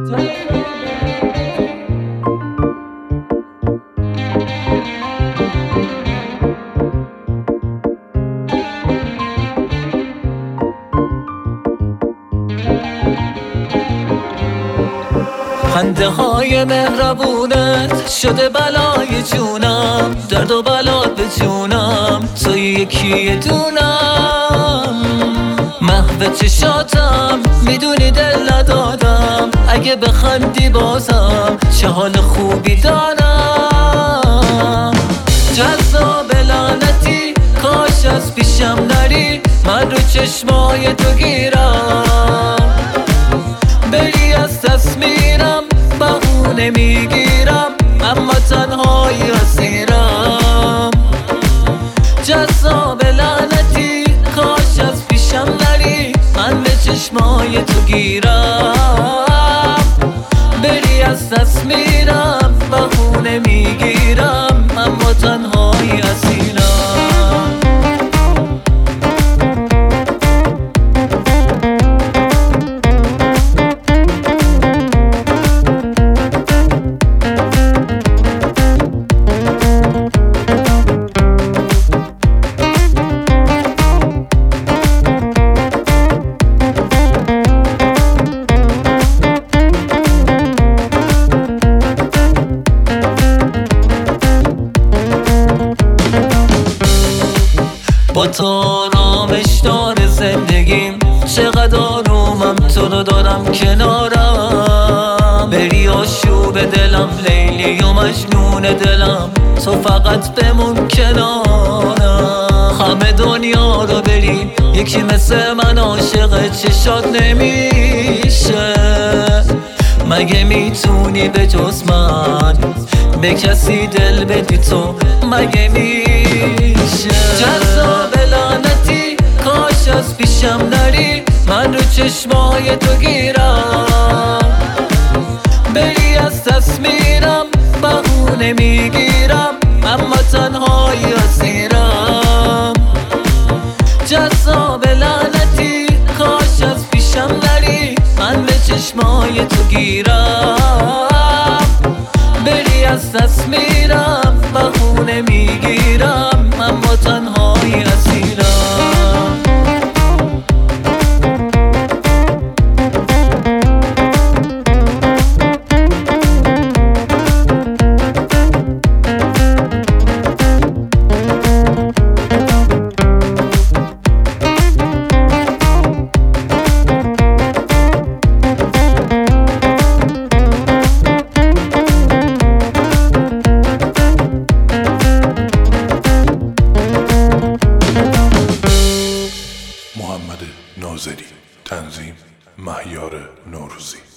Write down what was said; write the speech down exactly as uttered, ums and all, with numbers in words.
خنده های مهربونت شده بلای جونم، درد و بلات به جونم تو یکی دونم. محو چشاتم میدونی دل ندادم، اگه بخندی بازم چه حال خوبی دارم. جذاب لعنتی کاش از پیشم نری، من رو چشمای تو گیرم. بری از تصمیرم بهونه میگیرم، اما تنهایی اسیرم. جذاب لعنتی کاش از پیشم نری، من به چشمای تو گیرم. بری از تصمیرم بهونه میگیرم، اما تنهایی اسیرم. با تو آرامش داره زندگیم، چقدر آرومم تو رو دارم کنارم. بری آشوب دلم، لیلی و مجنون دلم، تو فقط بمون کنارم. همه دنیا رو بری یکی مثل من عاشق چشات نمیشه. مگه میتونی به جز من به کسی دل بدی تو؟ مگه میشه؟ جذاب لعنتی کاش از پیشم نری، من رو چشمای تو گیرم. بری از تصمیرم بهونه میگیرم، اما تنهایی اسیرم. جذاب لعنتی کاش از پیشم نری، من به چشمای تو گیرم. بری از تصمیرم بهونه میگیرم، اما تنهایی اسیرم. محمد ناظری، تنظیم مهیار نوروزی.